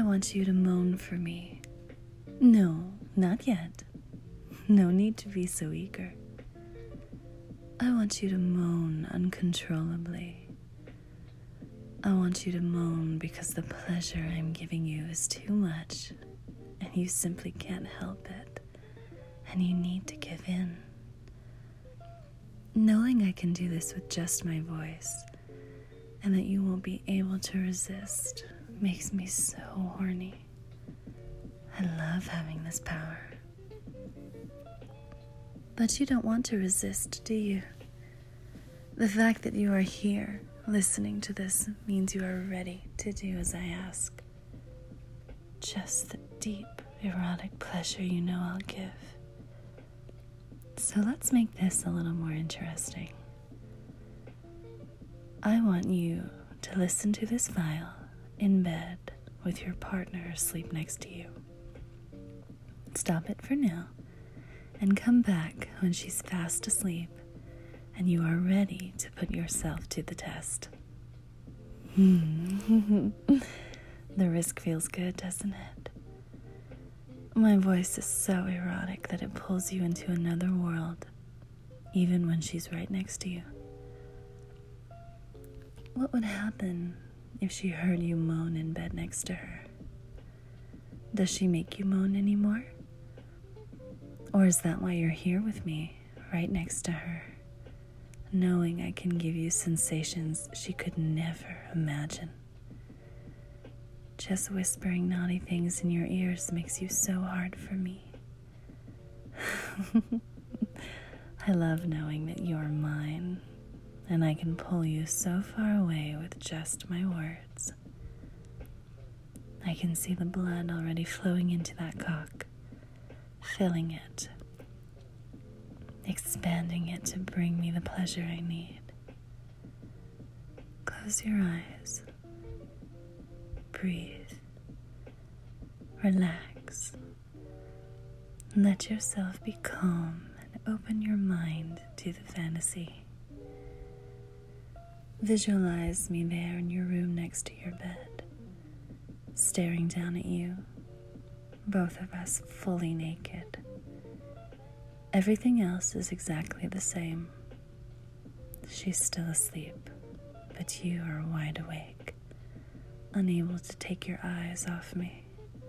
want you to moan for me. No, not yet. No need to be so eager. I want you to moan uncontrollably. I want you to moan because the pleasure I'm giving you is too much, and you simply can't help it, and you need to give in. Knowing I can do this with just my voice, and that you won't be able to resist, makes me so horny. I love having this power. But you don't want to resist, do you? The fact that you are here, listening to this, means you are ready to do as I ask. Just the deep, erotic pleasure you know I'll give. So let's make this a little more interesting. I want you to listen to this file in bed with your partner asleep next to you. Stop it for now and come back when she's fast asleep and you are ready to put yourself to the test. The risk feels good, doesn't it? My voice is so erotic that it pulls you into another world, even when she's right next to you. What would happen if she heard you moan in bed next to her? Does she make you moan anymore? Or is that why you're here with me, right next to her, knowing I can give you sensations she could never imagine? Just whispering naughty things in your ears makes you so hard for me. I love knowing that you're mine, and I can pull you so far away with just my words. I can see the blood already flowing into that cock, filling it, expanding it to bring me the pleasure I need. Close your eyes. Breathe. Relax. Let yourself be calm and open your mind to the fantasy. Visualize me there in your room next to your bed, staring down at you, both of us fully naked. Everything else is exactly the same. She's still asleep, but you are wide awake, unable to take your eyes off me.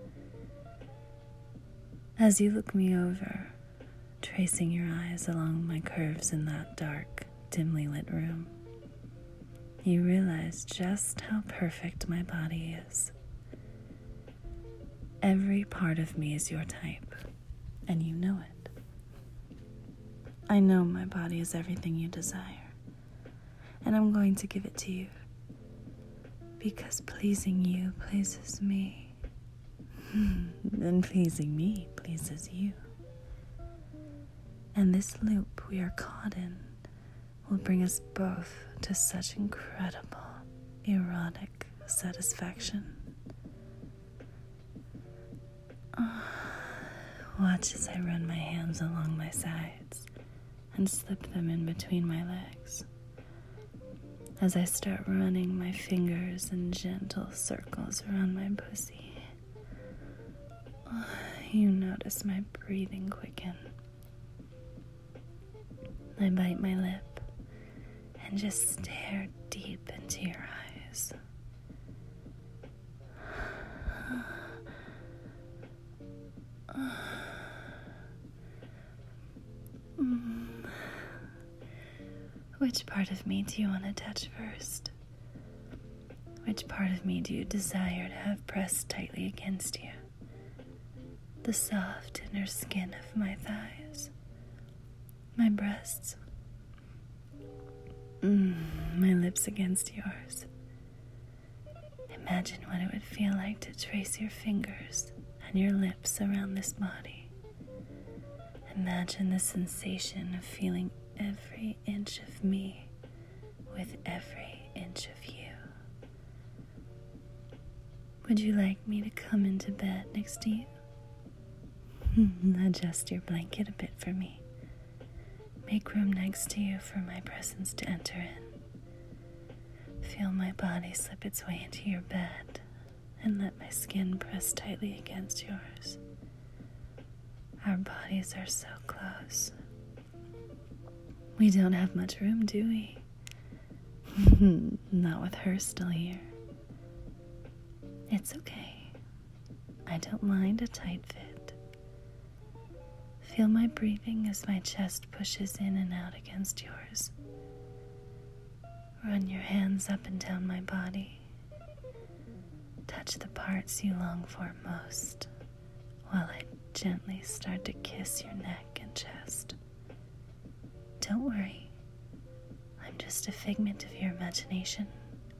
As you look me over, tracing your eyes along my curves in that dark, dimly lit room, you realize just how perfect my body is. Every part of me is your type, and you know it. I know my body is everything you desire, and I'm going to give it to you, because pleasing you pleases me, and pleasing me pleases you. And this loop we are caught in will bring us both to such incredible, erotic satisfaction. Watch as I run my hands along my sides and slip them in between my legs. As I start running my fingers in gentle circles around my pussy, you notice my breathing quicken. I bite my lip and just stare deep into your eyes. Which part of me do you want to touch first? Which part of me do you desire to have pressed tightly against you? The soft inner skin of my thighs, my breasts, my lips against yours. Imagine what it would feel like to trace your fingers and your lips around this body. Imagine the sensation of feeling every inch of me with every inch of you. Would you like me to come into bed next to you? Adjust your blanket a bit for me. Make room next to you for my presence to enter in. Feel my body slip its way into your bed, and let my skin press tightly against yours. Our bodies are so close. We don't have much room, do we? Not with her still here. It's okay. I don't mind a tight fit. Feel my breathing as my chest pushes in and out against yours. Run your hands up and down my body. Touch the parts you long for most, while I gently start to kiss your neck and chest. Don't worry, I'm just a figment of your imagination.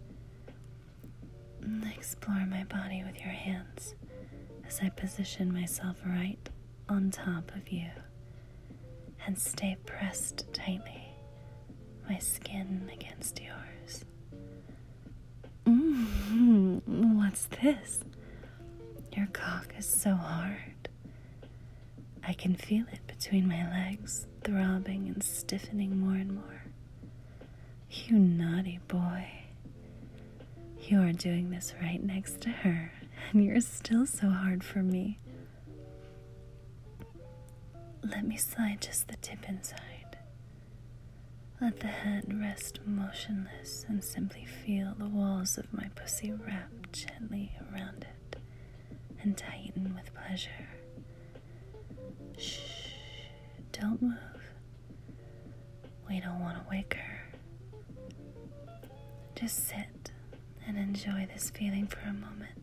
Explore my body with your hands as I position myself right on top of you and stay pressed tightly, my skin against yours. What's this? Your cock is so hard. I can feel it between my legs, throbbing and stiffening more and more. You naughty boy. You are doing this right next to her, and you're still so hard for me. Let me slide just the tip inside. Let the head rest motionless and simply feel the walls of my pussy wrap gently around it and tighten with pleasure. Shh, don't move. We don't want to wake her. Just sit and enjoy this feeling for a moment.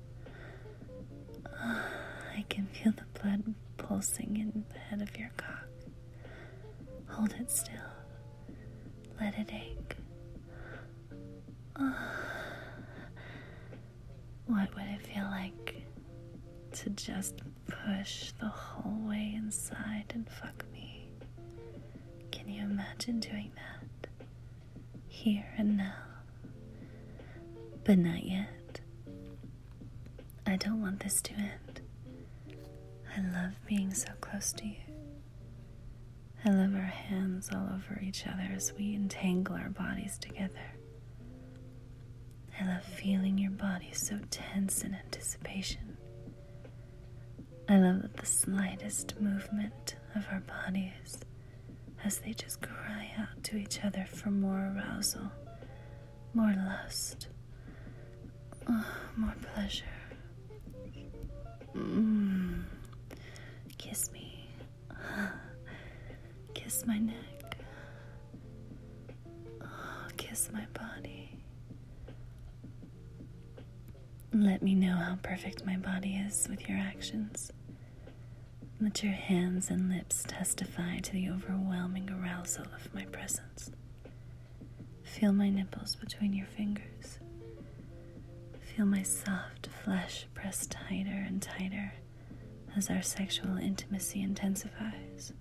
I can feel the blood pulsing in the head of your cock. Hold it still. Let it ache. What would it feel like to just push the whole way inside and fuck me? Can you imagine doing that? Here and now. But not yet. I don't want this to end. I love being so close to you. I love our hands all over each other as we entangle our bodies together. I love feeling your body so tense in anticipation. I love the slightest movement of our bodies as they just cry out to each other for more arousal, more lust, more pleasure. Kiss me. Kiss my neck. Kiss my body. Let me know how perfect my body is with your actions. Let your hands and lips testify to the overwhelming arousal of my presence. Feel my nipples between your fingers. Feel my soft flesh press tighter and tighter as our sexual intimacy intensifies.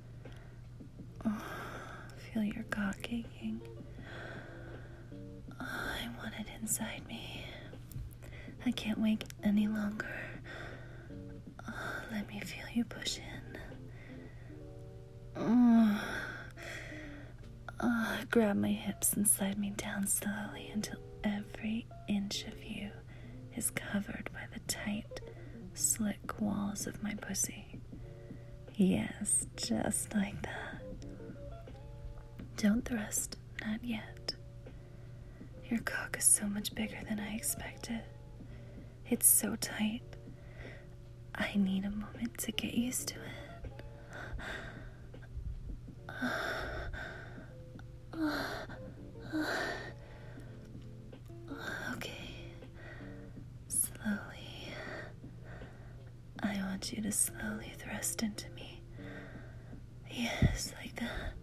Feel your cock aching. I want it inside me. I can't wait any longer. Let me feel you push in. Grab my hips and slide me down slowly until every inch of you is covered by the tight, slick walls of my pussy. Yes, just like that. Don't thrust, not yet. Your cock is so much bigger than I expected. It's so tight. I need a moment to get used to it. Okay. Slowly. I want you to slowly thrust into me. Yes, like that.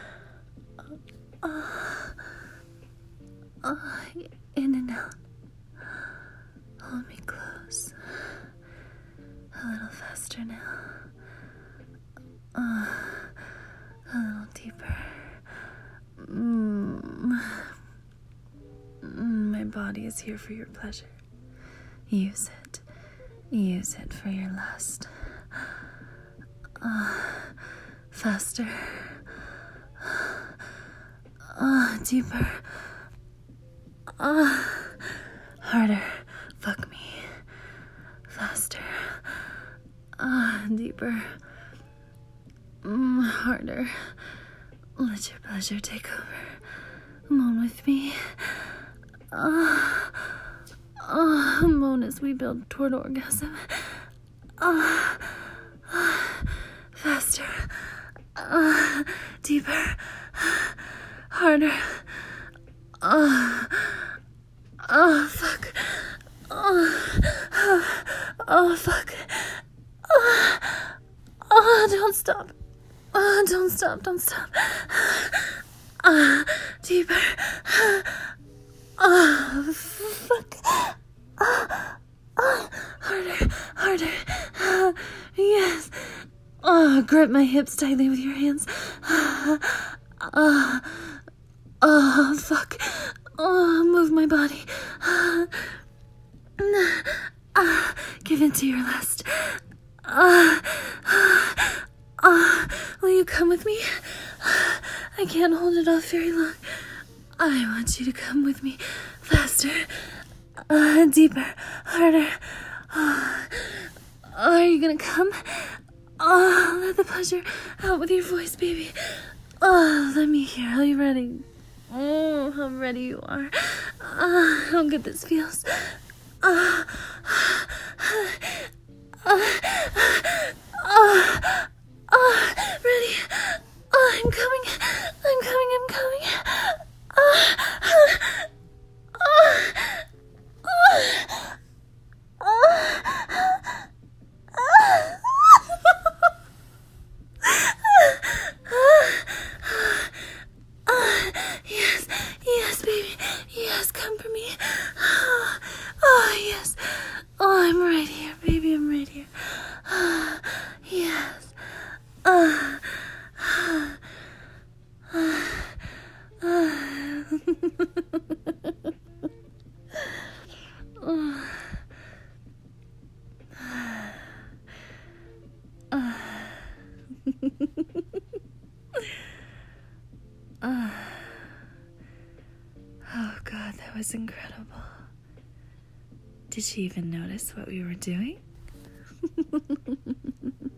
In and out. Hold me close. A little faster now. A little deeper. My body is here for your pleasure. Use it. Use it for your lust. Faster. Deeper. Harder. Fuck me. deeper. Harder. Let your pleasure take over. Moan with me. Moan as we build toward orgasm. Faster. Deeper. Harder. Fuck. Fuck. Don't stop. Don't stop. Deeper. Fuck. Harder. Yes. Grip my hips tightly with your hands. Fuck. Move my body. Give in to your lust. Will you come with me? I can't hold it off very long. I want you to come with me. Faster. Deeper. Harder. Are you gonna come? Let the pleasure out with your voice, baby. Let me hear. Are you ready? How ready you are. How good this feels. Ready. I'm coming. Yes, baby. Yes, come for me. Yes. I'm right here, baby. I'm right here. Yes. Oh God, that was incredible. Did she even notice what we were doing?